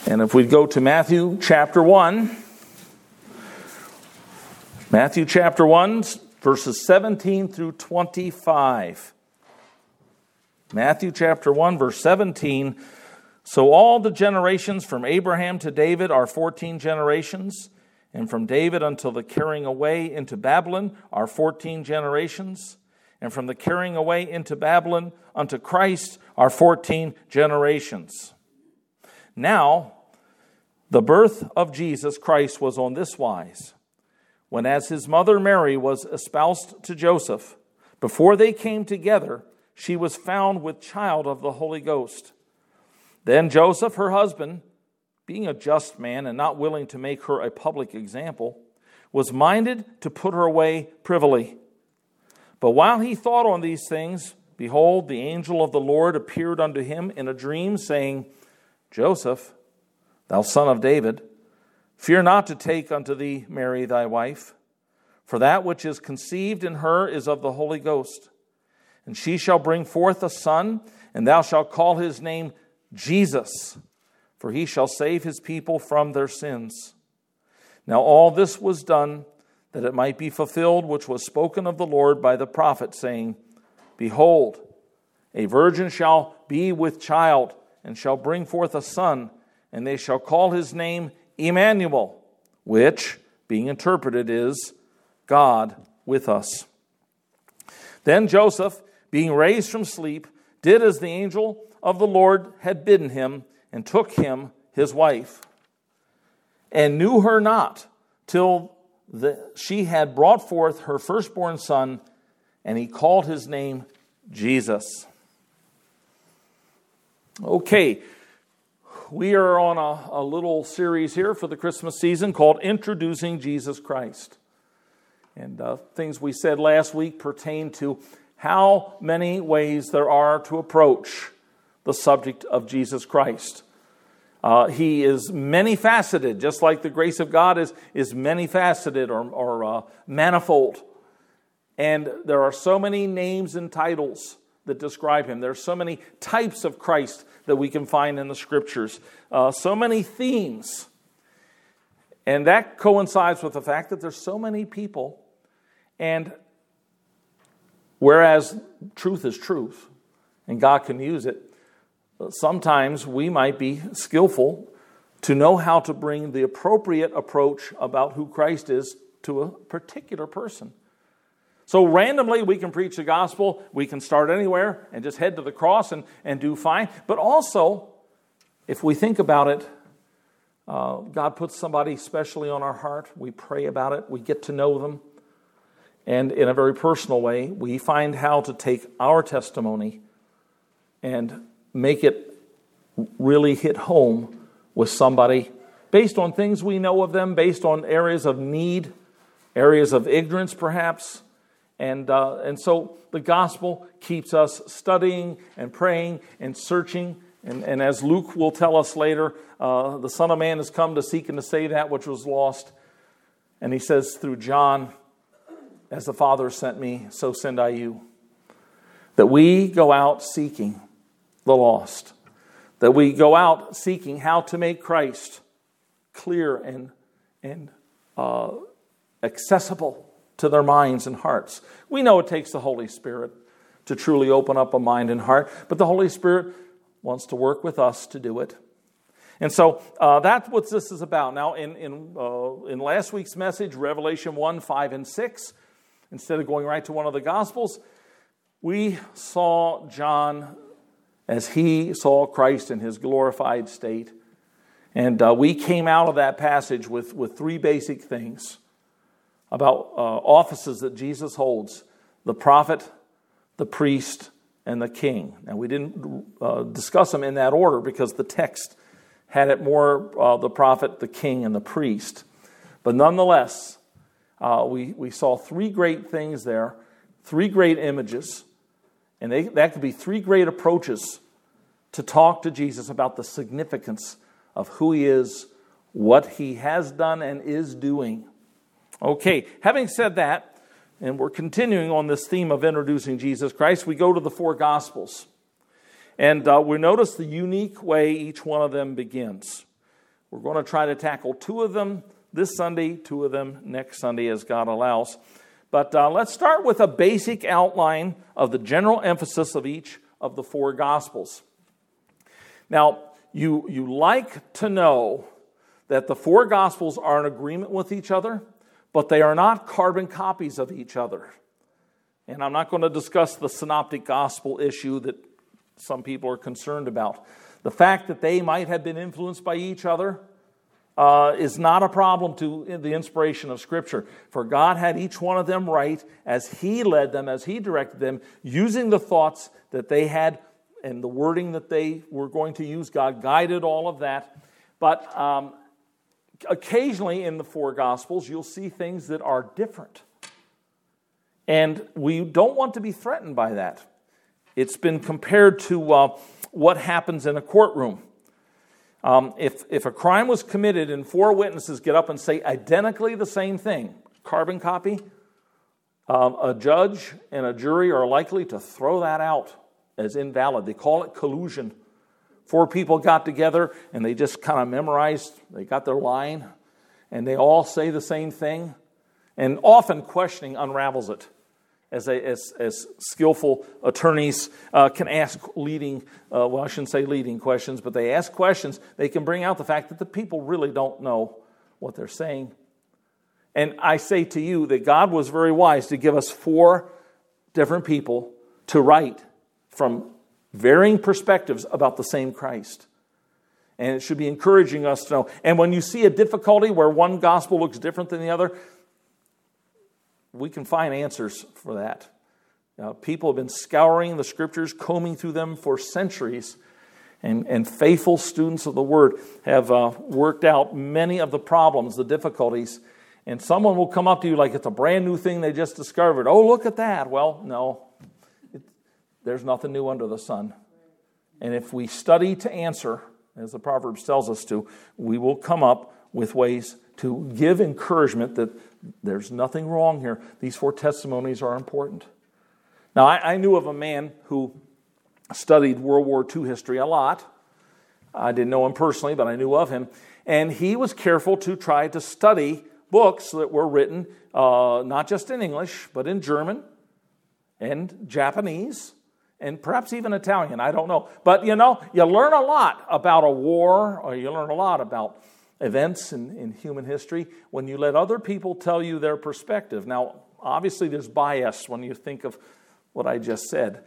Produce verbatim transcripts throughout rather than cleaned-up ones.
And if we go to Matthew chapter one, Matthew chapter one, verses seventeen through twenty-five. Matthew chapter one, verse seventeen. So all the generations from Abraham to David are fourteen generations, and from David until the carrying away into Babylon are fourteen generations, and from the carrying away into Babylon unto Christ are fourteen generations. Now, the birth of Jesus Christ was on this wise. When as his mother Mary was espoused to Joseph, before they came together, she was found with child of the Holy Ghost. Then Joseph, her husband, being a just man and not willing to make her a public example, was minded to put her away privily. But while he thought on these things, behold, the angel of the Lord appeared unto him in a dream, saying, Joseph, thou son of David, fear not to take unto thee Mary thy wife, for that which is conceived in her is of the Holy Ghost. And she shall bring forth a son, and thou shalt call his name Jesus, for he shall save his people from their sins. Now all this was done, that it might be fulfilled, which was spoken of the Lord by the prophet, saying, Behold, a virgin shall be with child, and shall bring forth a son, and they shall call his name Emmanuel, which, being interpreted, is God with us. Then Joseph, being raised from sleep, did as the angel of the Lord had bidden him, and took him his wife, and knew her not till the, she had brought forth her firstborn son, and he called his name Jesus. Okay, we are on a, a little series here for the Christmas season called Introducing Jesus Christ. And uh, things we said last week pertain to how many ways there are to approach the subject of Jesus Christ. Uh, he is many-faceted, just like the grace of God is, is many-faceted or, or uh, manifold. And there are so many names and titles that describe him. There are so many types of Christ that we can find in the Scriptures. Uh, so many themes. And that coincides with the fact that there's so many people. And whereas truth is truth, and God can use it, sometimes we might be skillful to know how to bring the appropriate approach about who Christ is to a particular person. So randomly we can preach the gospel, we can start anywhere and just head to the cross and, and do fine. But also, if we think about it, uh, God puts somebody specially on our heart, we pray about it, we get to know them. And in a very personal way, we find how to take our testimony and make it really hit home with somebody based on things we know of them, based on areas of need, areas of ignorance perhaps. And uh, and so the gospel keeps us studying and praying and searching. And, and as Luke will tell us later, uh, the Son of Man has come to seek and to save that which was lost. And he says through John, as the Father sent me, so send I you. That we go out seeking the lost. That we go out seeking how to make Christ clear and, and uh, accessible to their minds and hearts. We know it takes the Holy Spirit to truly open up a mind and heart, but the Holy Spirit wants to work with us to do it. And so uh, that's what this is about. Now, in in, uh, in last week's message, Revelation one, five, and six, instead of going right to one of the Gospels, we saw John as he saw Christ in his glorified state. And uh, we came out of that passage with, with three basic things about uh, offices that Jesus holds: the prophet, the priest, and the king. Now, we didn't uh, discuss them in that order because the text had it more uh, the prophet, the king, and the priest. But nonetheless, uh, we, we saw three great things there, three great images, and they, that could be three great approaches to talk to Jesus about the significance of who he is, what he has done and is doing. Okay, having said that, and we're continuing on this theme of introducing Jesus Christ, we go to the four Gospels. And uh, we notice the unique way each one of them begins. We're going to try to tackle two of them this Sunday, two of them next Sunday as God allows. But uh, let's start with a basic outline of the general emphasis of each of the four Gospels. Now, you, you like to know that the four Gospels are in agreement with each other, but they are not carbon copies of each other. And I'm not going to discuss the synoptic gospel issue that some people are concerned about. The fact that they might have been influenced by each other uh, is not a problem to the inspiration of Scripture. For God had each one of them write as He led them, as He directed them, using the thoughts that they had and the wording that they were going to use. God guided all of that. But um, occasionally in the four Gospels, you'll see things that are different. And we don't want to be threatened by that. It's been compared to uh, what happens in a courtroom. Um, if, if a crime was committed and four witnesses get up and say identically the same thing, carbon copy, um, a judge and a jury are likely to throw that out as invalid. They call it collusion. Four people got together and they just kind of memorized, they got their line, and they all say the same thing. And often questioning unravels it. As, a, as, as skillful attorneys uh, can ask leading, uh, well, I shouldn't say leading questions, but they ask questions, they can bring out the fact that the people really don't know what they're saying. And I say to you that God was very wise to give us four different people to write from varying perspectives about the same Christ. And it should be encouraging us to know. And when you see a difficulty where one gospel looks different than the other, we can find answers for that. Uh, people have been scouring the Scriptures, combing through them for centuries, and, and faithful students of the Word have uh, worked out many of the problems, the difficulties, and someone will come up to you like it's a brand new thing they just discovered. Oh, look at that. Well, no, it, there's nothing new under the sun. And if we study to answer, as the Proverbs tells us to, we will come up with ways to give encouragement that there's nothing wrong here. These four testimonies are important. Now, I, I knew of a man who studied World War Two history a lot. I didn't know him personally, but I knew of him. And he was careful to try to study books that were written uh, not just in English, but in German and Japanese and perhaps even Italian. I don't know. But, you know, you learn a lot about a war, or you learn a lot about events in, in human history when you let other people tell you their perspective. Now, obviously there's bias when you think of what I just said.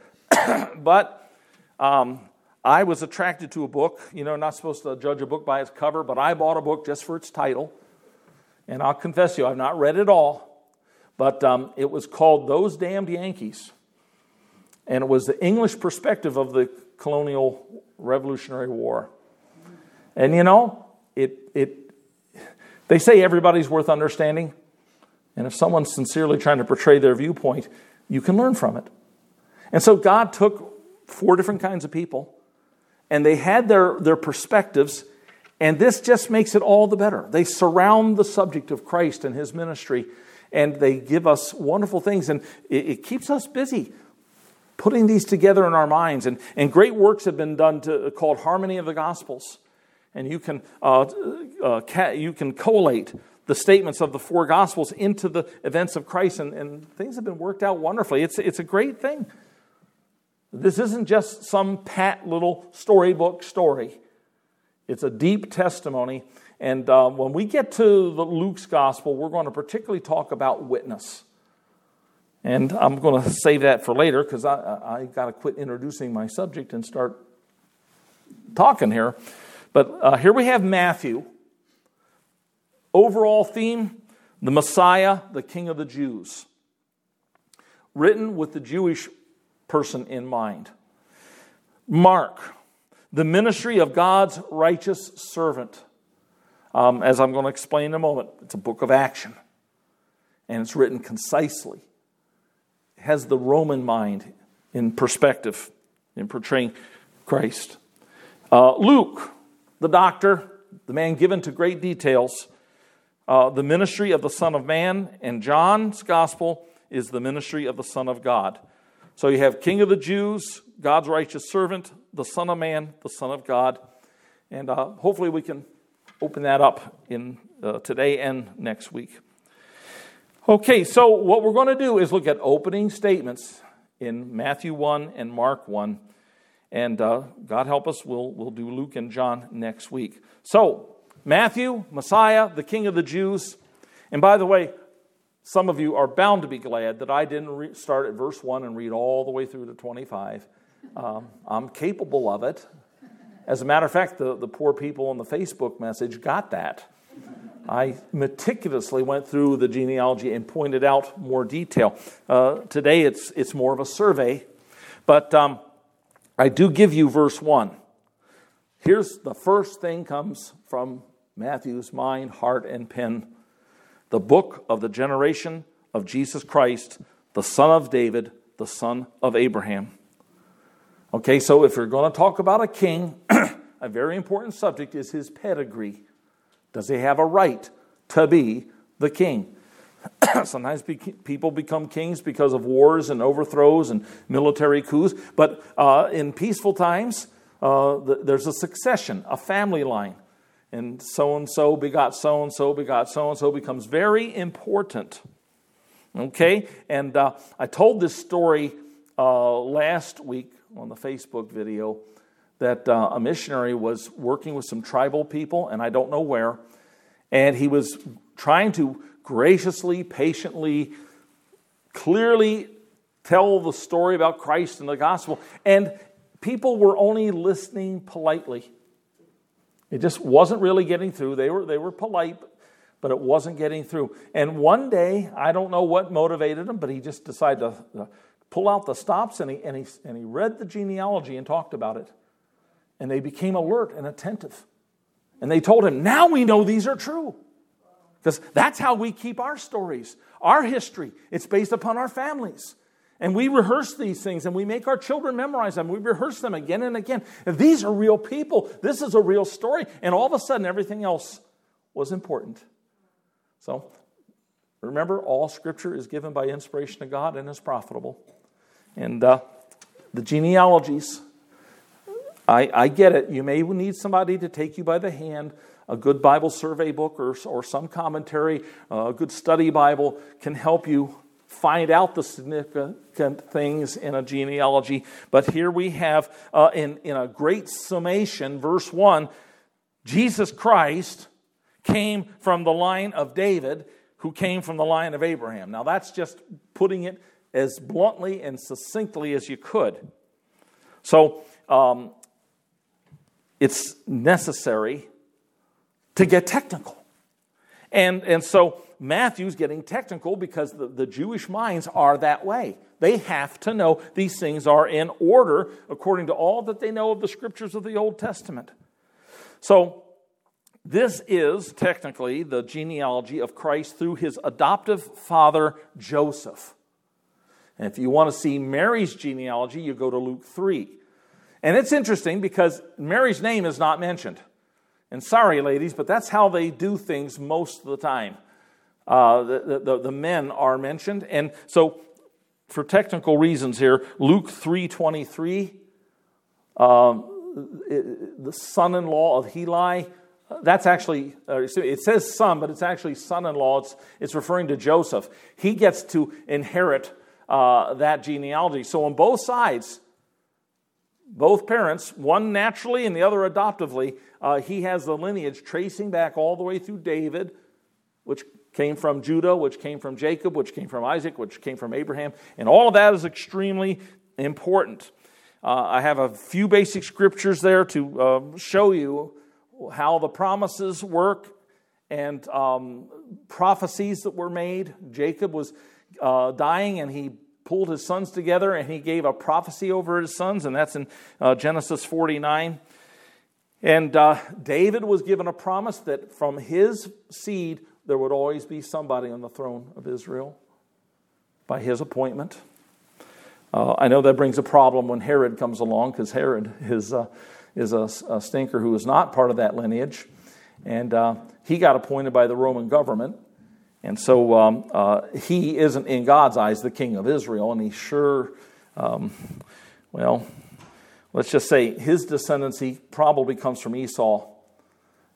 But um, I was attracted to a book. You know, not supposed to judge a book by its cover, but I bought a book just for its title. And I'll confess to you, I've not read it all. But um, it was called Those Damned Yankees. And it was the English perspective of the colonial Revolutionary War. And you know, It, it, they say everybody's worth understanding. And if someone's sincerely trying to portray their viewpoint, you can learn from it. And so God took four different kinds of people, and they had their, their perspectives, and this just makes it all the better. They surround the subject of Christ and His ministry, and they give us wonderful things, and it, it keeps us busy putting these together in our minds. And, and great works have been done to, called Harmony of the Gospels. And you can uh, uh, ca- you can collate the statements of the four Gospels into the events of Christ, and, and things have been worked out wonderfully. It's it's a great thing. This isn't just some pat little storybook story. It's a deep testimony. And uh, when we get to the Luke's Gospel, we're going to particularly talk about witness. And I'm going to save that for later because I I got to quit introducing my subject and start talking here. But uh, here we have Matthew. Overall theme, the Messiah, the King of the Jews. Written with the Jewish person in mind. Mark, the ministry of God's righteous servant. Um, as I'm going to explain in a moment, it's a book of action. And it's written concisely. It has the Roman mind in perspective in portraying Christ. Uh, Luke, the doctor, the man given to great details, uh, the ministry of the Son of Man, and John's gospel is the ministry of the Son of God. So you have King of the Jews, God's righteous servant, the Son of Man, the Son of God. And uh, hopefully we can open that up in uh, today and next week. Okay, so what we're going to do is look at opening statements in Matthew one and Mark one. And uh, God help us, we'll, we'll do Luke and John next week. So, Matthew, Messiah, the King of the Jews. And by the way, some of you are bound to be glad that I didn't re- start at verse one and read all the way through to twenty-five. Um, I'm capable of it. As a matter of fact, the, the poor people on the Facebook message got that. I meticulously went through the genealogy and pointed out more detail. Uh, today it's it's more of a survey, but um, I do give you verse one. Here's the first thing comes from Matthew's mind, heart, and pen. The book of the generation of Jesus Christ, the son of David, the son of Abraham. Okay, so if you're going to talk about a king, a very important subject is his pedigree. Does he have a right to be the king? Sometimes be- people become kings because of wars and overthrows and military coups. But uh, in peaceful times, uh, th- there's a succession, a family line. And so-and-so begot so-and-so begot so-and-so becomes very important. Okay? And uh, I told this story uh, last week on the Facebook video that uh, a missionary was working with some tribal people, and I don't know where, and he was trying to graciously, patiently, clearly tell the story about Christ and the gospel, and people were only listening politely. It just wasn't really getting through. They were they were polite, but it wasn't getting through. And one day, I don't know what motivated him, but he just decided to pull out the stops, and he and he and he read the genealogy and talked about it. And they became alert and attentive. And they told him, now we know these are true. Because that's how we keep our stories, our history. It's based upon our families. And we rehearse these things, and we make our children memorize them. We rehearse them again and again. And these are real people. This is a real story. And all of a sudden, everything else was important. So, remember, all Scripture is given by inspiration of God and is profitable. And uh, the genealogies, I, I get it. You may need somebody to take you by the hand. A good Bible survey book or, or some commentary, uh, a good study Bible can help you find out the significant things in a genealogy. But here we have, uh, in, in a great summation, verse one, Jesus Christ came from the line of David, who came from the line of Abraham. Now that's just putting it as bluntly and succinctly as you could. So, um, it's necessary to get technical. And, and so Matthew's getting technical because the, the Jewish minds are that way. They have to know these things are in order according to all that they know of the Scriptures of the Old Testament. So this is technically the genealogy of Christ through his adoptive father, Joseph. And if you want to see Mary's genealogy, you go to Luke three. And it's interesting because Mary's name is not mentioned. And sorry, ladies, but that's how they do things most of the time. Uh, the, the, the men are mentioned. And so, for technical reasons here, Luke three twenty-three, um, it, the son-in-law of Heli, that's actually, uh, it says son, but it's actually son-in-law. It's, it's referring to Joseph. He gets to inherit uh, that genealogy. So on both sides, both parents, one naturally and the other adoptively, uh, he has the lineage tracing back all the way through David, which came from Judah, which came from Jacob, which came from Isaac, which came from Abraham. And all of that is extremely important. Uh, I have a few basic scriptures there to uh, show you how the promises work and um, prophecies that were made. Jacob was uh, dying, and he pulled his sons together, and he gave a prophecy over his sons, and that's in uh, Genesis forty-nine. And uh, David was given a promise that from his seed there would always be somebody on the throne of Israel by his appointment. Uh, I know that brings a problem when Herod comes along, because Herod is, uh, is a, a stinker who is not part of that lineage. And uh, he got appointed by the Roman government. And so um, uh, he isn't, in God's eyes, the king of Israel. And he sure, um, well, let's just say his descendancy probably comes from Esau.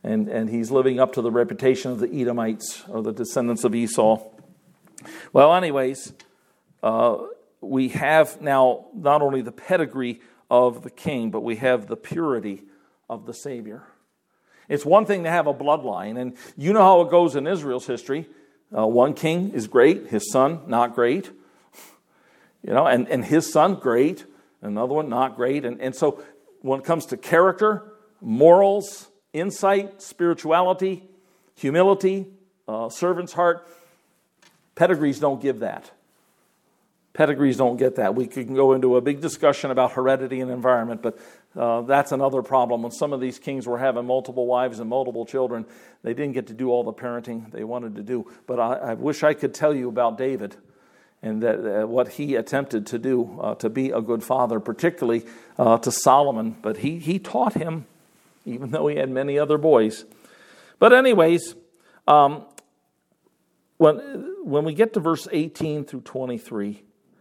And, and he's living up to the reputation of the Edomites, or the descendants of Esau. Well, anyways, uh, we have now not only the pedigree of the king, but we have the purity of the Savior. It's one thing to have a bloodline, and you know how it goes in Israel's history. Uh, one king is great, his son not great, you know, and, and his son great, another one not great. And, and so when it comes to character, morals, insight, spirituality, humility, uh, servant's heart, pedigrees don't give that. Pedigrees don't get that. We can go into a big discussion about heredity and environment, but uh, that's another problem. When some of these kings were having multiple wives and multiple children, they didn't get to do all the parenting they wanted to do. But I, I wish I could tell you about David and that, uh, what he attempted to do uh, to be a good father, particularly uh, to Solomon. But he, he taught him, even though he had many other boys. But anyways, um, when, when we get to verse eighteen through twenty-three,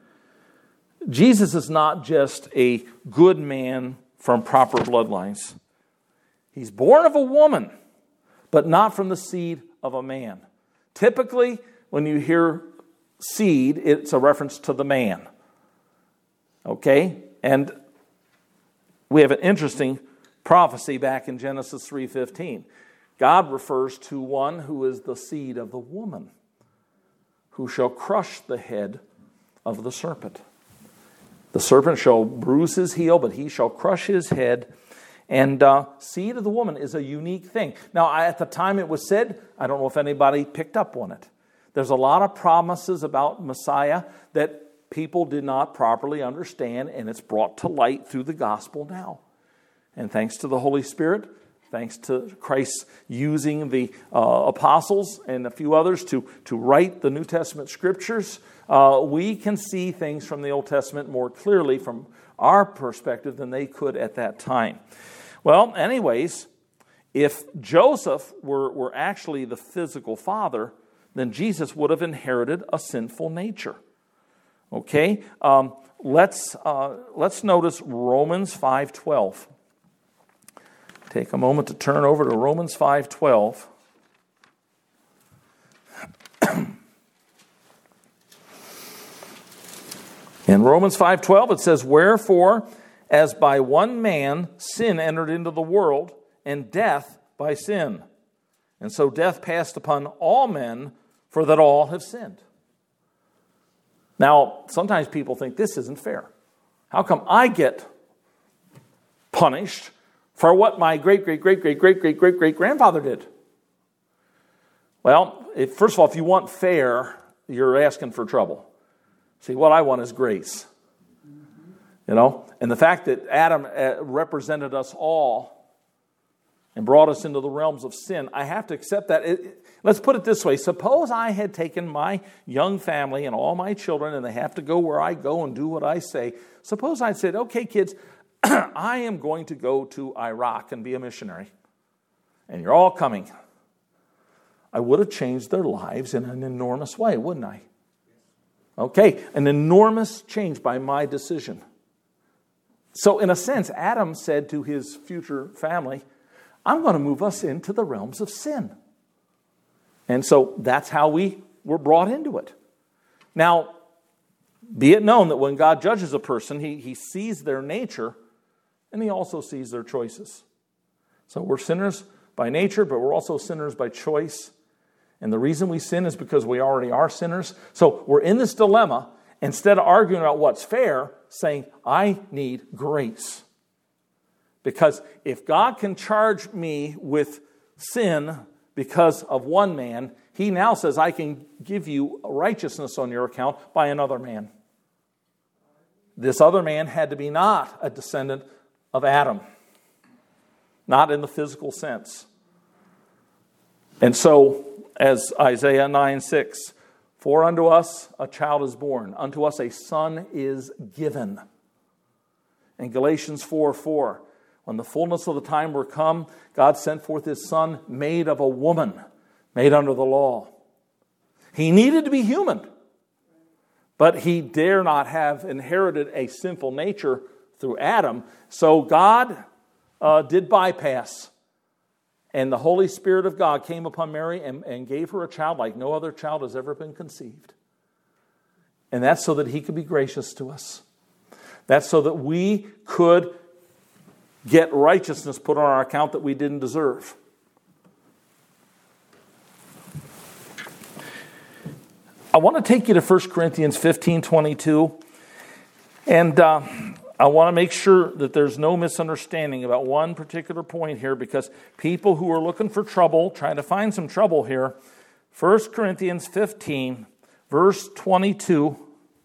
Jesus is not just a good man from proper bloodlines. He's born of a woman, but not from the seed of a man. Typically, when you hear seed, it's a reference to the man. Okay? And we have an interesting prophecy back in Genesis three fifteen. God refers to one who is the seed of the woman, who shall crush the head of the serpent. The serpent shall bruise his heel, but he shall crush his head. And uh, seed of the woman is a unique thing. Now, at the time it was said, I don't know if anybody picked up on it. There's a lot of promises about Messiah that people did not properly understand, and it's brought to light through the gospel now. And thanks to the Holy Spirit, thanks to Christ using the uh, apostles and a few others to, to write the New Testament scriptures, uh, we can see things from the Old Testament more clearly from our perspective than they could at that time. Well, anyways, if Joseph were, were actually the physical father, then Jesus would have inherited a sinful nature. Okay? Um, let's, uh, let's notice Romans five twelve. Take a moment to turn over to Romans five twelve. In Romans five twelve it says, "Wherefore, as by one man sin entered into the world, and death by sin. And so death passed upon all men, for that all have sinned." Now, sometimes people think this isn't fair. How come I get punished for what my great-great-great-great-great-great-great-great-grandfather did? Well, if, first of all, if you want fair, you're asking for trouble. See, what I want is grace. You know? And the fact that Adam represented us all and brought us into the realms of sin, I have to accept that. It, let's put it this way. Suppose I had taken my young family and all my children, and they have to go where I go and do what I say. Suppose I said, okay, kids, I am going to go to Iraq and be a missionary. And you're all coming. I would have changed their lives in an enormous way, wouldn't I? Okay, an enormous change by my decision. So in a sense, Adam said to his future family, I'm going to move us into the realms of sin. And so that's how we were brought into it. Now, be it known that when God judges a person, he, he sees their nature and he also sees their choices. So we're sinners by nature, but we're also sinners by choice. And the reason we sin is because we already are sinners. So we're in this dilemma. Instead of arguing about what's fair, saying, I need grace. Because if God can charge me with sin because of one man, he now says, I can give you righteousness on your account by another man. This other man had to be not a descendant of Adam. Not in the physical sense. And so, as Isaiah nine six, for unto us a child is born, unto us a son is given. And Galatians four four, when the fullness of the time were come, God sent forth his son, made of a woman, made under the law. He needed to be human, but he dare not have inherited a sinful nature through Adam. So God uh, did bypass And the Holy Spirit of God came upon Mary and, and gave her a child like no other child has ever been conceived. And that's so that he could be gracious to us. That's so that we could get righteousness put on our account that we didn't deserve. I want to take you to First Corinthians fifteen twenty-two. And uh, I want to make sure that there's no misunderstanding about one particular point here, because people who are looking for trouble, trying to find some trouble here, First Corinthians fifteen, verse twenty-two,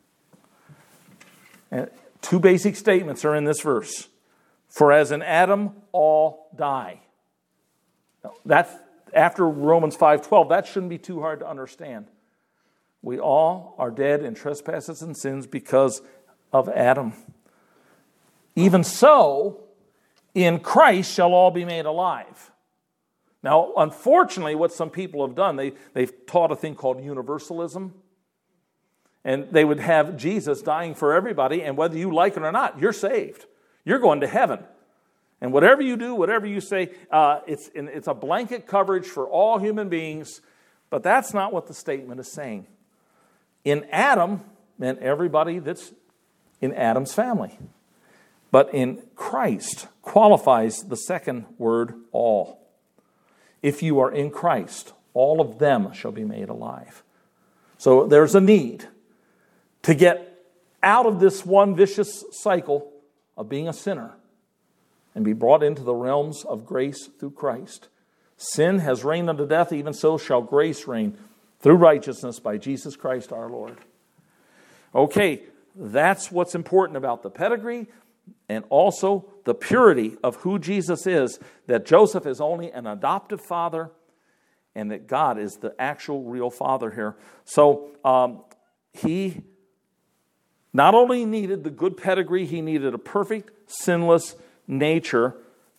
and two basic statements are in this verse. For as in Adam, all die. Now, that's after Romans five twelve. That shouldn't be too hard to understand. We all are dead in trespasses and sins because of Adam. Even so, in Christ shall all be made alive. Now, unfortunately, what some people have done, they, they've taught a thing called universalism. And they would have Jesus dying for everybody, and whether you like it or not, you're saved. You're going to heaven. And whatever you do, whatever you say, uh, it's, it's a blanket coverage for all human beings. But that's not what the statement is saying. In Adam meant everybody that's in Adam's family. But in Christ qualifies the second word, all. If you are in Christ, all of them shall be made alive. So there's a need to get out of this one vicious cycle of being a sinner and be brought into the realms of grace through Christ. Sin has reigned unto death, even so shall grace reign through righteousness by Jesus Christ our Lord. Okay, that's what's important about the pedigree and also the purity of who Jesus is, that Joseph is only an adoptive father and that God is the actual real father here. So um, he not only needed the good pedigree, he needed a perfect, sinless nature.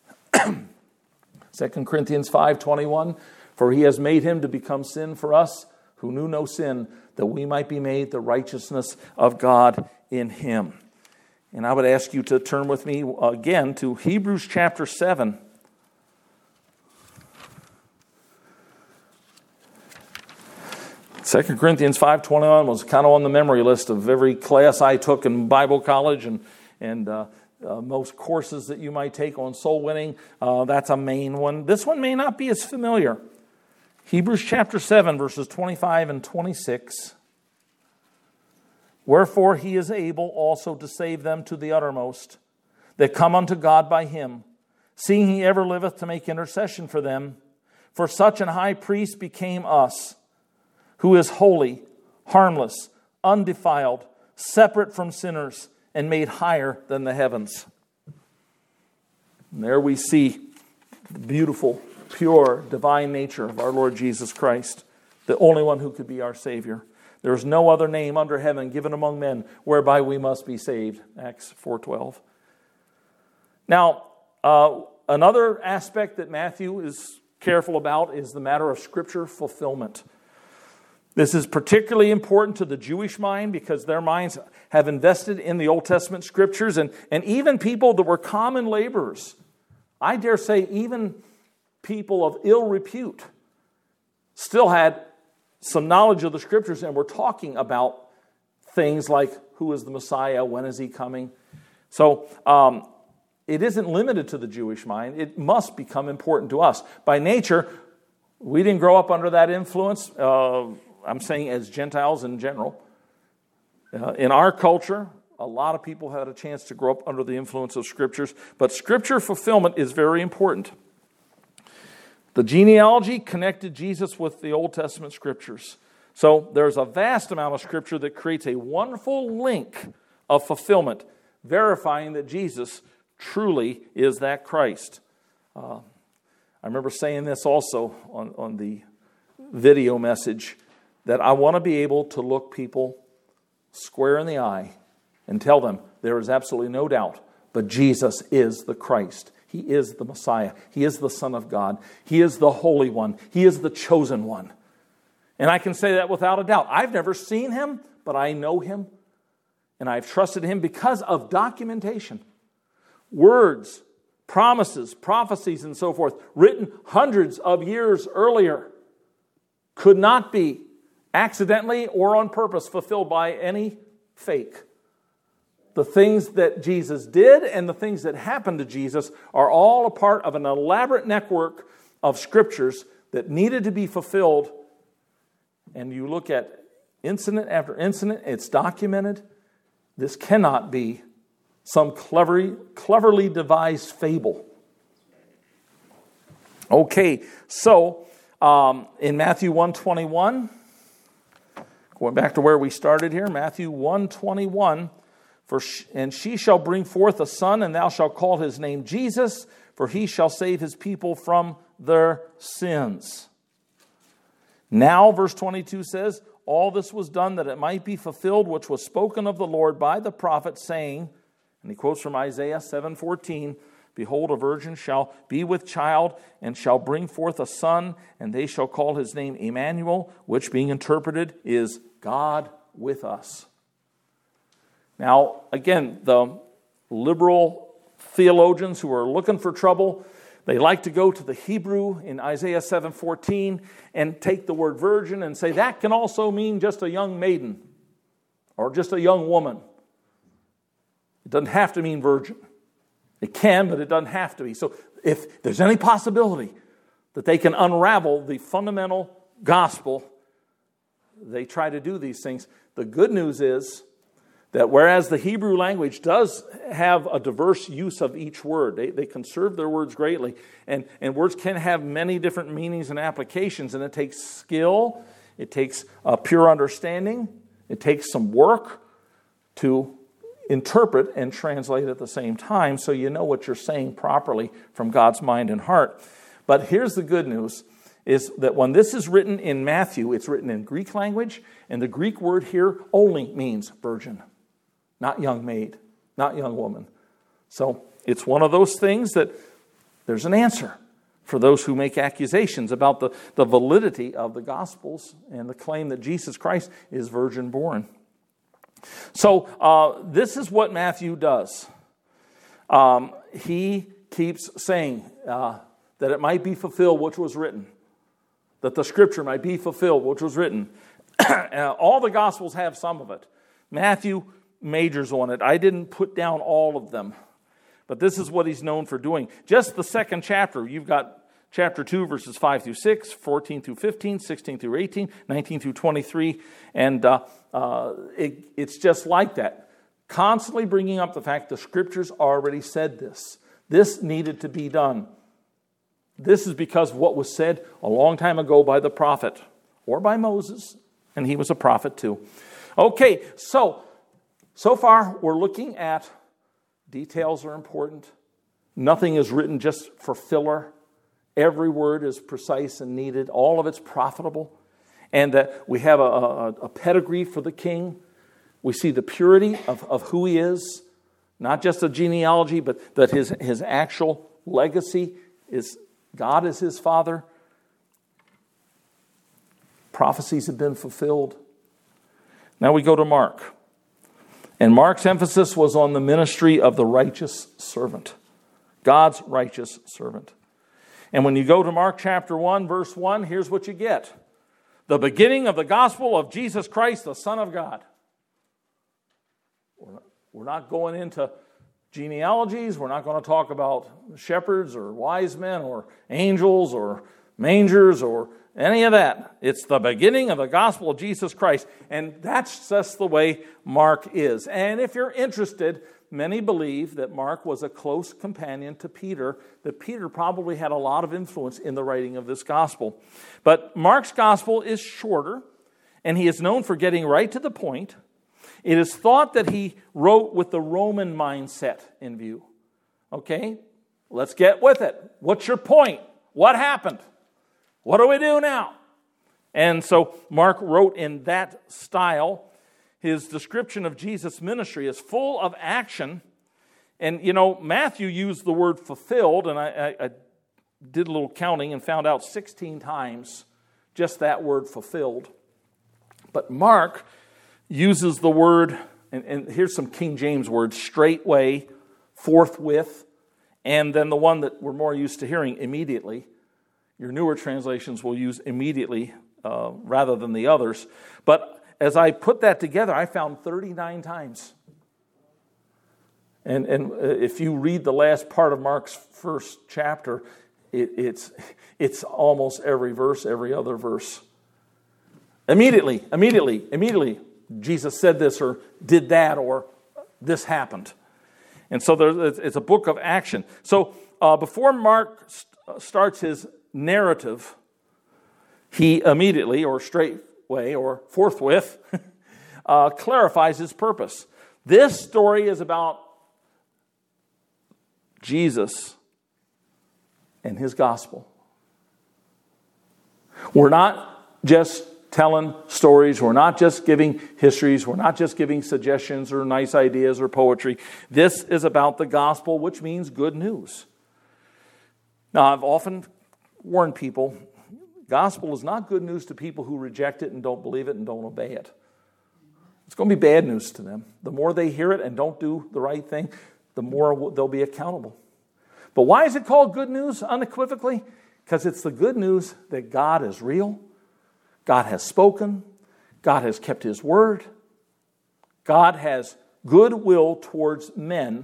Second Corinthians five twenty-one, for he has made him to become sin for us who knew no sin, that we might be made the righteousness of God in him. And I would ask you to turn with me again to Hebrews chapter seven. Second Corinthians five twenty-one was kind of on the memory list of every class I took in Bible college and, and uh, uh, most courses that you might take on soul winning. Uh, that's a main one. This one may not be as familiar. Hebrews chapter seven, verses twenty-five and twenty-six. Wherefore he is able also to save them to the uttermost, that come unto God by him, seeing he ever liveth to make intercession for them. For such an high priest became us, who is holy, harmless, undefiled, separate from sinners, and made higher than the heavens. And there we see the beautiful, pure, divine nature of our Lord Jesus Christ, the only one who could be our Savior. There is no other name under heaven given among men whereby we must be saved. Acts four twelve. Now, uh, another aspect that Matthew is careful about is the matter of Scripture fulfillment. This is particularly important to the Jewish mind because their minds have invested in the Old Testament Scriptures, and, and even people that were common laborers, I dare say even people of ill repute, still had some knowledge of the Scriptures, and we're talking about things like who is the Messiah, when is he coming. So um, it isn't limited to the Jewish mind. It must become important to us. By nature, we didn't grow up under that influence. Uh, I'm saying as Gentiles in general. Uh, in our culture, a lot of people had a chance to grow up under the influence of Scriptures, but Scripture fulfillment is very important. The genealogy connected Jesus with the Old Testament Scriptures. So there's a vast amount of Scripture that creates a wonderful link of fulfillment, verifying that Jesus truly is that Christ. Uh, I remember saying this also on, on the video message, that I want to be able to look people square in the eye and tell them there is absolutely no doubt, but Jesus is the Christ. He is the Messiah. He is the Son of God. He is the Holy One. He is the chosen one. And I can say that without a doubt. I've never seen him, but I know him. And I've trusted him because of documentation. Words, promises, prophecies, and so forth, written hundreds of years earlier, could not be accidentally or on purpose fulfilled by any fake. The things that Jesus did and the things that happened to Jesus are all a part of an elaborate network of scriptures that needed to be fulfilled. And you look at incident after incident, it's documented. This cannot be some cleverly, cleverly devised fable. Okay, so um, in Matthew one twenty-one, going back to where we started here, Matthew one twenty-one, for sh- and she shall bring forth a son, and thou shalt call his name Jesus, for he shall save his people from their sins. Now, verse twenty-two says, all this was done that it might be fulfilled, which was spoken of the Lord by the prophet, saying, and he quotes from Isaiah seven fourteen, behold, a virgin shall be with child, and shall bring forth a son, and they shall call his name Emmanuel, which being interpreted is God with us. Now, again, the liberal theologians who are looking for trouble, they like to go to the Hebrew in Isaiah seven fourteen and take the word virgin and say that can also mean just a young maiden or just a young woman. It doesn't have to mean virgin. It can, but it doesn't have to be. So if there's any possibility that they can unravel the fundamental gospel, they try to do these things. The good news is that whereas the Hebrew language does have a diverse use of each word, they, they conserve their words greatly, and, and words can have many different meanings and applications, and it takes skill, it takes a pure understanding, it takes some work to interpret and translate at the same time so you know what you're saying properly from God's mind and heart. But here's the good news, is that when this is written in Matthew, it's written in Greek language, and the Greek word here only means virgin. Not young maid, not young woman. So it's one of those things that there's an answer for those who make accusations about the, the validity of the Gospels and the claim that Jesus Christ is virgin born. So uh, this is what Matthew does. Um, he keeps saying uh, that it might be fulfilled which was written. That the Scripture might be fulfilled which was written. All the Gospels have some of it. Matthew majors on it. I didn't put down all of them, but this is what he's known for doing. Just the second chapter, you've got chapter two, verses five through six, fourteen through fifteen, sixteen through eighteen, nineteen through twenty-three, and uh, uh, it, it's just like that. Constantly bringing up the fact the Scriptures already said this. This needed to be done. This is because of what was said a long time ago by the prophet, or by Moses, and he was a prophet too. Okay, so So far, we're looking at details are important. Nothing is written just for filler. Every word is precise and needed. All of it's profitable. And that we have a, a, a pedigree for the king. We see the purity of, of who he is. Not just a genealogy, but that his, his actual legacy is God is his father. Prophecies have been fulfilled. Now we go to Mark. And Mark's emphasis was on the ministry of the righteous servant. God's righteous servant. And when you go to Mark chapter one, verse one, here's what you get. The beginning of the gospel of Jesus Christ, the Son of God. We're not going into genealogies. We're not going to talk about shepherds or wise men or angels or mangers or any of that. It's the beginning of the gospel of Jesus Christ. And that's just the way Mark is. And if you're interested, many believe that Mark was a close companion to Peter, that Peter probably had a lot of influence in the writing of this gospel. But Mark's gospel is shorter, and he is known for getting right to the point. It is thought that he wrote with the Roman mindset in view. Okay, let's get with it. What's your point? What happened? What do we do now? And so Mark wrote in that style. His description of Jesus' ministry is full of action. And, you know, Matthew used the word fulfilled, and I, I, I did a little counting and found out sixteen times just that word fulfilled. But Mark uses the word, and, and here's some King James words, straightway, forthwith, And then the one that we're more used to hearing, immediately. Your newer translations will use immediately uh, rather than the others. But as I put that together, I found thirty-nine times. And, and if you read the last part of Mark's first chapter, it, it's, it's almost every verse, every other verse. Immediately, immediately, immediately, Jesus said this or did that or this happened. And so there's, it's a book of action. So uh, before Mark st- starts his narrative, he immediately or straightway or forthwith uh, clarifies his purpose. This story is about Jesus and his gospel. We're not just telling stories. We're not just giving histories. We're not just giving suggestions or nice ideas or poetry. This is about the gospel, which means good news. Now, I've often warned people, gospel is not good news to people who reject it and don't believe it and don't obey it. It's going to be bad news to them. The more they hear it and don't do the right thing, the more they'll be accountable. But why is it called good news unequivocally? Because it's the good news that God is real. God has spoken. God has kept his word. God has goodwill towards men.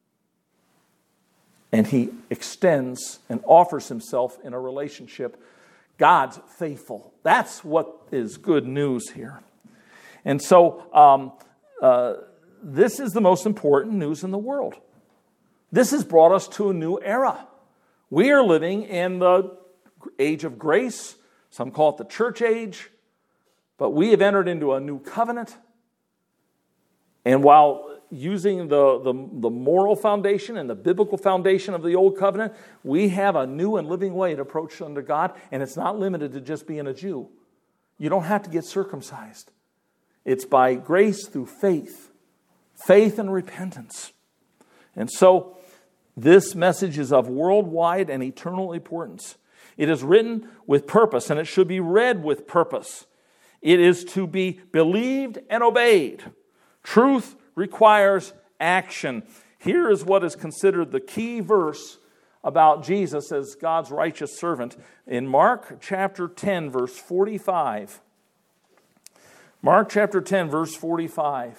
And he extends and offers himself in a relationship. God's faithful. That's what is good news here. And so um, uh, this is the most important news in the world. This has brought us to a new era. We are living in the age of grace. Some call it the church age. But we have entered into a new covenant. And while using the, the, the moral foundation and the biblical foundation of the old covenant, we have a new and living way to approach unto God. And it's not limited to just being a Jew. You don't have to get circumcised. It's by grace through faith. Faith and repentance. And so this message is of worldwide and eternal importance. It is written with purpose, and it should be read with purpose. It is to be believed and obeyed. Truth requires action. Here is what is considered the key verse about Jesus as God's righteous servant in Mark chapter ten, verse forty-five. Mark chapter ten, verse forty-five.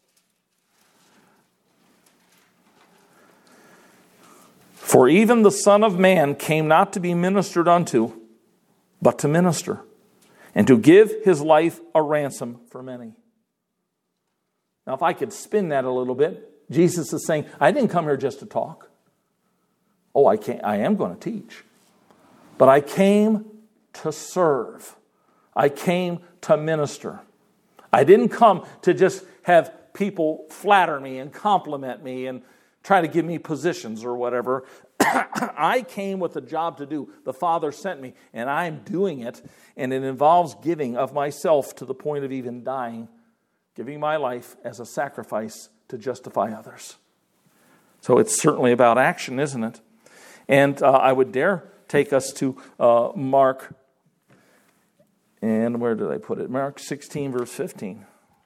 For even the Son of Man came not to be ministered unto, but to minister, and to give his life a ransom for many. Now, if I could spin that a little bit, Jesus is saying, I didn't come here just to talk. Oh, I can't, I am going to teach. But I came to serve. I came to minister. I didn't come to just have people flatter me and compliment me and try to give me positions or whatever. I came with a job to do. The Father sent me, and I'm doing it. And it involves giving of myself to the point of even dying, giving my life as a sacrifice to justify others. So it's certainly about action, isn't it? And uh, I would dare take us to uh, Mark, and where did I put it? Mark sixteen, verse fifteen.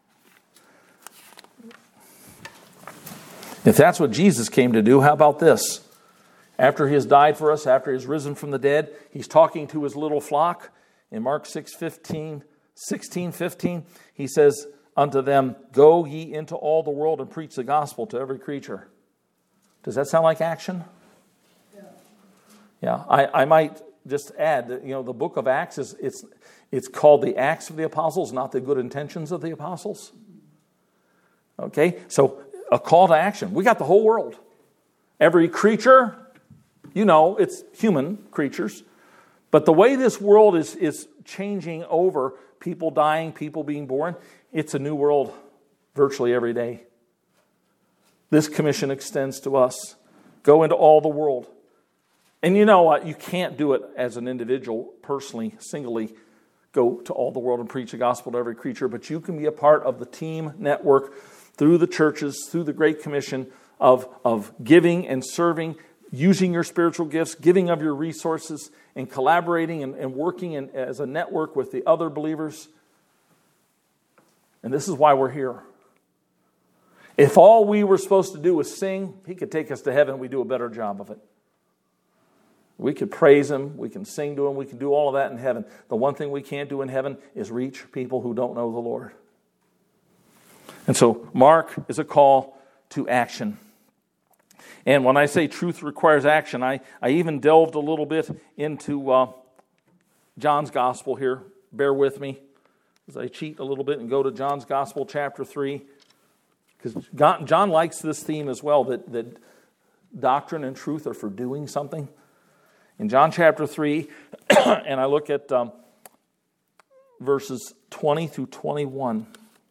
If that's what Jesus came to do, how about this? After he has died for us, after he has risen from the dead, he's talking to his little flock. In Mark six fifteen, sixteen, fifteen, he says unto them, go ye into all the world and preach the gospel to every creature. Does that sound like action? Yeah. Yeah, I, I might just add that, you know, the book of Acts is it's it's called the Acts of the Apostles, not the good intentions of the apostles. Okay, so a call to action. We got the whole world. Every creature, you know, it's human creatures. But the way this world is, is changing over, people dying, people being born, it's a new world virtually every day. This commission extends to us. Go into all the world. And you know what? You can't do it as an individual, personally, singly, go to all the world and preach the gospel to every creature. But you can be a part of the team network through the churches, through the Great Commission of, of giving and serving, using your spiritual gifts, giving of your resources, and collaborating and, and working in, as a network with the other believers. And this is why we're here. If all we were supposed to do was sing, He could take us to heaven and we'd do a better job of it. We could praise Him, we can sing to Him, we can do all of that in heaven. The one thing we can't do in heaven is reach people who don't know the Lord. And so Mark is a call to action. And when I say truth requires action, I, I even delved a little bit into uh, John's Gospel here. Bear with me as I cheat a little bit and go to John's Gospel, chapter three. Because John likes this theme as well, that, that doctrine and truth are for doing something. In John chapter three, and I look at um, verses twenty through twenty-one.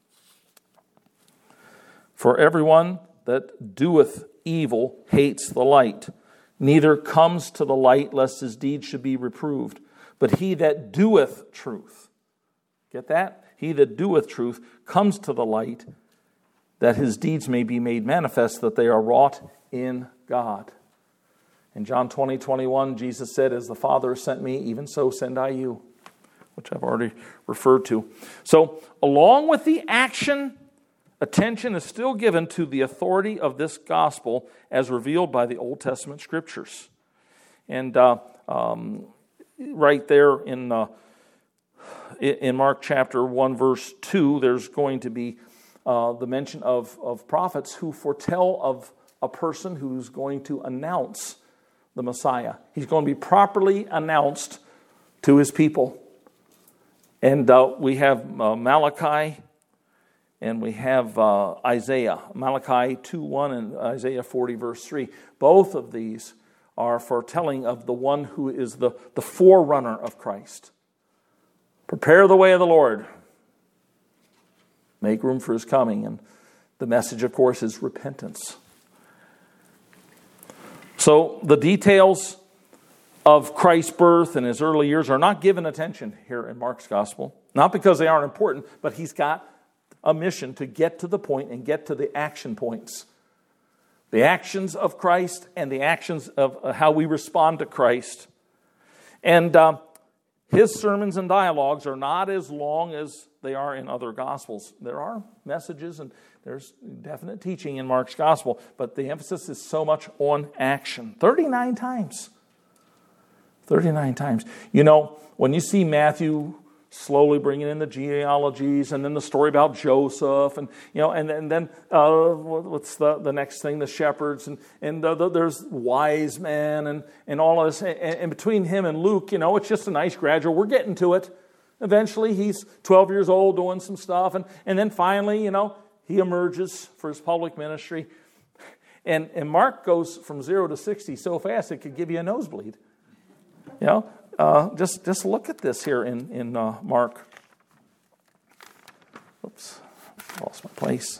For everyone that doeth evil hates the light, neither comes to the light lest his deeds should be reproved. But he that doeth truth, get that? He that doeth truth comes to the light, that his deeds may be made manifest, that they are wrought in God. In John twenty, twenty-one, Jesus said, as the Father has sent me, even so send I you, which I've already referred to. So, along with the action, attention is still given to the authority of this gospel as revealed by the Old Testament scriptures. And uh, um, right there in uh, in Mark chapter one, verse two, there's going to be uh, the mention of, of prophets who foretell of a person who's going to announce the Messiah. He's going to be properly announced to his people. And uh, we have uh, Malachi and we have uh, Isaiah. Malachi two one and Isaiah forty verse three. Both of these are foretelling of the one who is the, the forerunner of Christ. Prepare the way of the Lord. Make room for His coming. And the message, of course, is repentance. So the details of Christ's birth and His early years are not given attention here in Mark's Gospel. Not because they aren't important, but he's got a mission to get to the point and get to the action points. The actions of Christ and the actions of how we respond to Christ. And uh, His sermons and dialogues are not as long as they are in other Gospels. There are messages and there's definite teaching in Mark's Gospel, but the emphasis is so much on action. thirty-nine times. thirty-nine times. You know, when you see Matthew slowly bringing in the genealogies and then the story about Joseph and, you know, and, and then uh, what's the, the next thing? The shepherds and, and the, the, there's wise men and, and all of this. And, and between him and Luke, you know, it's just a nice gradual. We're getting to it. Eventually, he's twelve years old doing some stuff. And, and then finally, you know, he emerges for his public ministry. And, and Mark goes from zero to sixty so fast it could give you a nosebleed. You know, uh, just, just look at this here in, in uh, Mark. Oops, lost my place.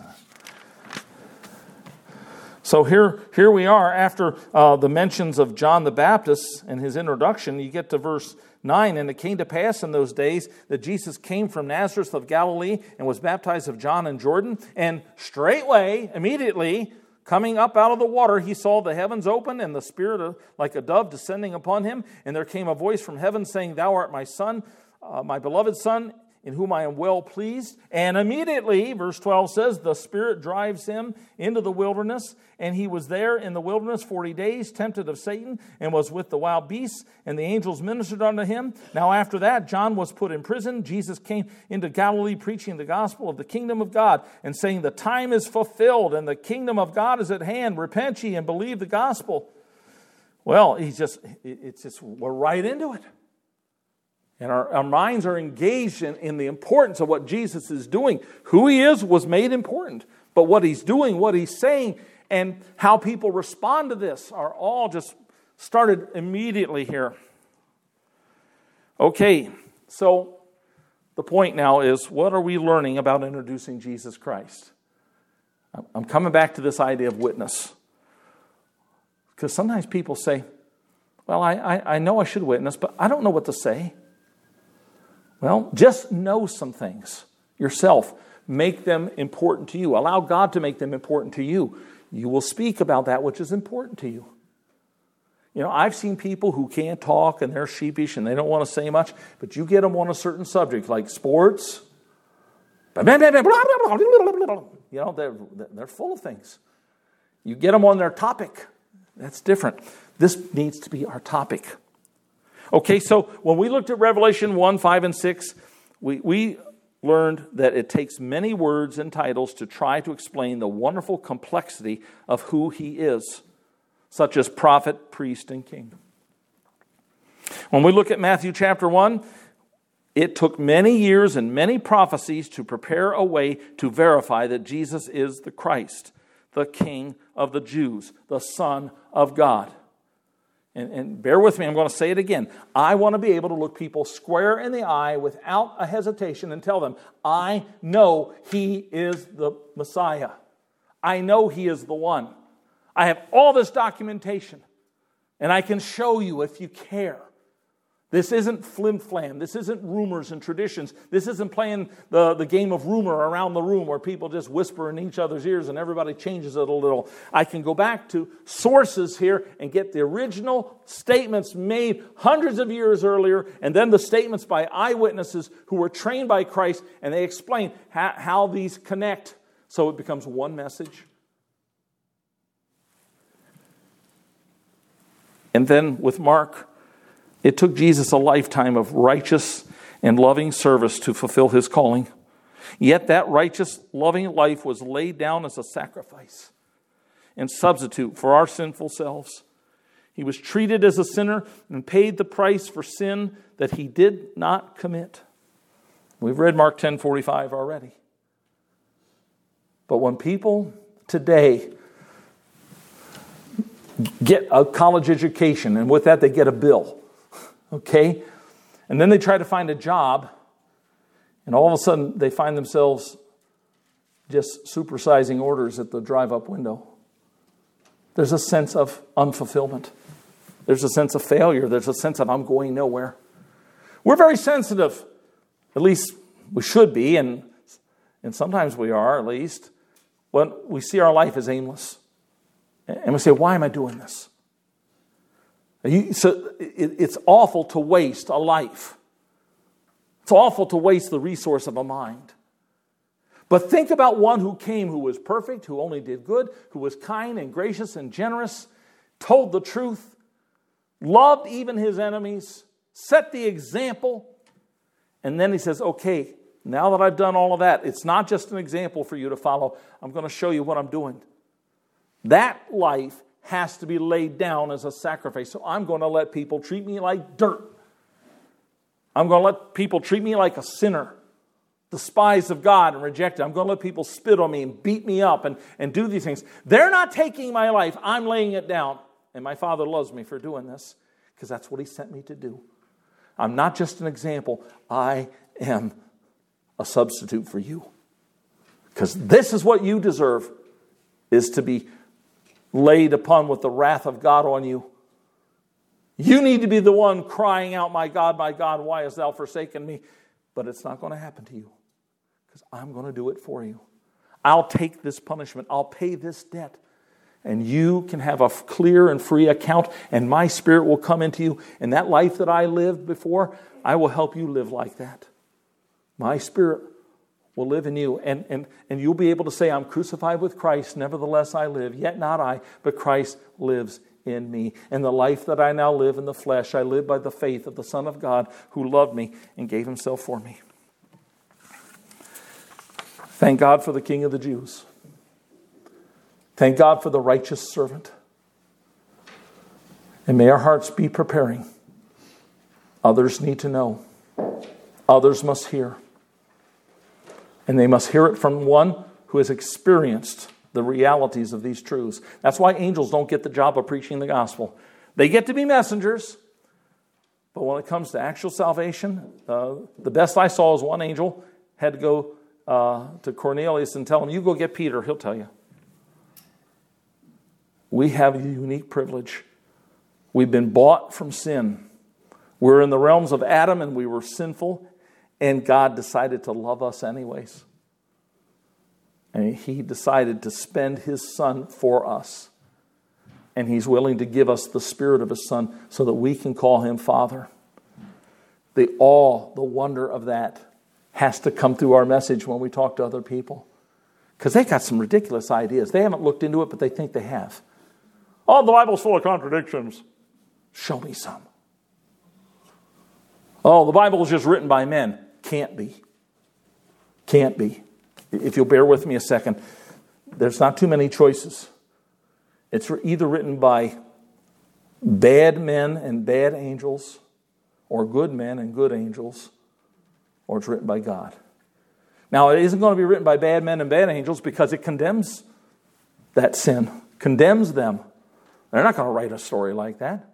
So here, here we are after uh, the mentions of John the Baptist and his introduction. You get to verse nine. And it came to pass in those days that Jesus came from Nazareth of Galilee and was baptized of John in Jordan. And straightway, immediately, coming up out of the water, he saw the heavens open and the Spirit of, like a dove descending upon him. And there came a voice from heaven saying, Thou art my Son, uh, my beloved Son, in whom I am well pleased. And immediately, verse twelve says, the Spirit drives him into the wilderness. And he was there in the wilderness forty days, tempted of Satan, and was with the wild beasts. And the angels ministered unto him. Now after that, John was put in prison. Jesus came into Galilee preaching the gospel of the kingdom of God and saying, the time is fulfilled and the kingdom of God is at hand. Repent ye and believe the gospel. Well, he's just, it's just, we're right into it. And our, our minds are engaged in, in the importance of what Jesus is doing. Who He is was made important. But what He's doing, what He's saying, and how people respond to this are all just started immediately here. Okay, so the point now is, what are we learning about introducing Jesus Christ? I'm coming back to this idea of witness. Because sometimes people say, well, I, I, I know I should witness, but I don't know what to say. Well, just know some things yourself. Make them important to you. Allow God to make them important to you. You will speak about that which is important to you. You know, I've seen people who can't talk and they're sheepish and they don't want to say much, but you get them on a certain subject like sports. You You know, they're, they're full of things. You get them on their topic, that's different. This needs to be our topic. Okay, so when we looked at Revelation one, five, and six, we, we learned that it takes many words and titles to try to explain the wonderful complexity of who he is, such as prophet, priest, and king. When we look at Matthew chapter one, it took many years and many prophecies to prepare a way to verify that Jesus is the Christ, the King of the Jews, the Son of God. And, and bear with me, I'm going to say it again. I want to be able to look people square in the eye without a hesitation and tell them, I know he is the Messiah. I know he is the one. I have all this documentation, and I can show you if you care. This isn't flim-flam. This isn't rumors and traditions. This isn't playing the, the game of rumor around the room where people just whisper in each other's ears and everybody changes it a little. I can go back to sources here and get the original statements made hundreds of years earlier, and then the statements by eyewitnesses who were trained by Christ, and they explain how, how these connect so it becomes one message. And then with Mark, it took Jesus a lifetime of righteous and loving service to fulfill his calling. Yet that righteous, loving life was laid down as a sacrifice and substitute for our sinful selves. He was treated as a sinner and paid the price for sin that he did not commit. We've read Mark ten forty-five already. But when people today get a college education, and with that they get a bill, okay? And then they try to find a job, and all of a sudden they find themselves just supersizing orders at the drive-up window. There's a sense of unfulfillment. There's a sense of failure. There's a sense of I'm going nowhere. We're very sensitive, at least we should be, and, and sometimes we are at least, when we see our life as aimless. And we say, why am I doing this? You, so it, it's awful to waste a life. It's awful to waste the resource of a mind. But think about one who came who was perfect, who only did good, who was kind and gracious and generous, told the truth, loved even his enemies, set the example. And then he says, okay, now that I've done all of that, it's not just an example for you to follow. I'm going to show you what I'm doing. That life has to be laid down as a sacrifice. So I'm going to let people treat me like dirt. I'm going to let people treat me like a sinner, despised of God and rejected. I'm going to let people spit on me and beat me up and, and do these things. They're not taking my life. I'm laying it down. And my Father loves me for doing this because that's what he sent me to do. I'm not just an example. I am a substitute for you. Because this is what you deserve, is to be laid upon with the wrath of God on you. You need to be the one crying out, my God, my God, why hast thou forsaken me? But it's not going to happen to you because I'm going to do it for you. I'll take this punishment. I'll pay this debt. And you can have a clear and free account, and my Spirit will come into you. And that life that I lived before, I will help you live like that. My Spirit will live in you, and, and, and you'll be able to say, I'm crucified with Christ, nevertheless I live, yet not I, but Christ lives in me. And the life that I now live in the flesh, I live by the faith of the Son of God who loved me and gave himself for me. Thank God for the King of the Jews. Thank God for the righteous servant. And may our hearts be preparing. Others need to know. Others must hear. And they must hear it from one who has experienced the realities of these truths. That's why angels don't get the job of preaching the gospel. They get to be messengers. But when it comes to actual salvation, uh, the best I saw is one angel had to go uh, to Cornelius and tell him, you go get Peter, he'll tell you. We have a unique privilege. We've been bought from sin. We're in the realms of Adam and we were sinful. And God decided to love us anyways. And he decided to spend his Son for us. And he's willing to give us the Spirit of his Son so that we can call him Father. The awe, the wonder of that has to come through our message when we talk to other people. Because they got some ridiculous ideas. They haven't looked into it, but they think they have. Oh, the Bible's full of contradictions. Show me some. Oh, the Bible is just written by men. Can't be. Can't be. If you'll bear with me a second, there's not too many choices. It's either written by bad men and bad angels, or good men and good angels, or it's written by God. Now, it isn't going to be written by bad men and bad angels because it condemns that sin, condemns them. They're not going to write a story like that.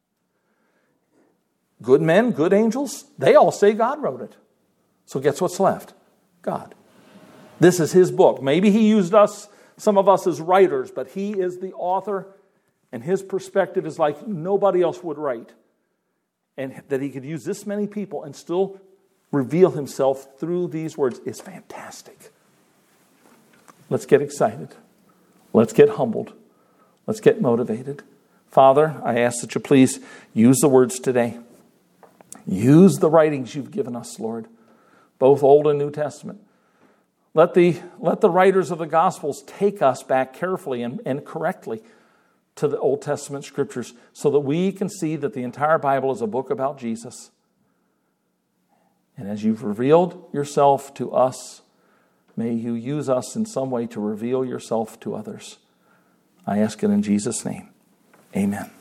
Good men, good angels, they all say God wrote it. So guess what's left? God. This is his book. Maybe he used us, some of us as writers, but he is the author, and his perspective is like nobody else would write. And that he could use this many people and still reveal himself through these words is fantastic. Let's get excited. Let's get humbled. Let's get motivated. Father, I ask that you please use the words today. Use the writings you've given us, Lord, both Old and New Testament. Let the, let the writers of the Gospels take us back carefully and, and correctly to the Old Testament scriptures so that we can see that the entire Bible is a book about Jesus. And as you've revealed yourself to us, may you use us in some way to reveal yourself to others. I ask it in Jesus' name. Amen.